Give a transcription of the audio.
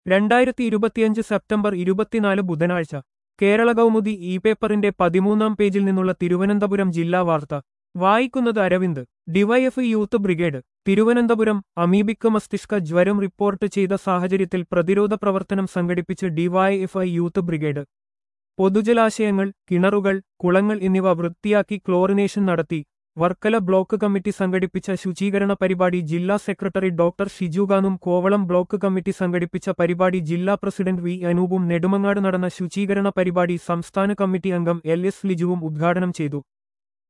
2025 September 24 ബുധനാഴ്ച Kerala Kaumudi E പേപ്പറിന്റെ 13-ാം പേജിൽ നിന്നുള്ള തിരുവനന്തപുരം ജില്ലാ വാർത്ത വായിക്കുന്നത് Aravind. DYFI youth brigade Thiruvananthapuram. Amoebic മസ്തിഷ്ക ജ്വരം റിപ്പോർട്ട് ചെയ്ത സാഹചര്യത്തിൽ പ്രതിരോധ പ്രവർത്തനം സംഘടിപ്പിച്ച് ഡിവൈഎഫ്ഐ യൂത്ത് ബ്രിഗേഡ്. പൊതുജലാശയങ്ങൾ, കിണറുകൾ, കുളങ്ങൾ എന്നിവ വൃത്തിയാക്കി ക്ലോറിനേഷൻ നടത്തി. വർക്കല ബ്ലോക്ക് കമ്മിറ്റി സംഘടിപ്പിച്ച ശുചീകരണ പരിപാടി ജില്ലാ സെക്രട്ടറി ഡോക്ടർ ഷിജുഖാനും കോവളം ബ്ലോക്ക് കമ്മിറ്റി സംഘടിപ്പിച്ച പരിപാടി ജില്ലാ പ്രസിഡന്റ് വി അനൂപും നെടുമങ്ങാട് നടന്ന ശുചീകരണ പരിപാടി സംസ്ഥാന കമ്മിറ്റി അംഗം LS ലിജുവും ഉദ്ഘാടനം ചെയ്തു.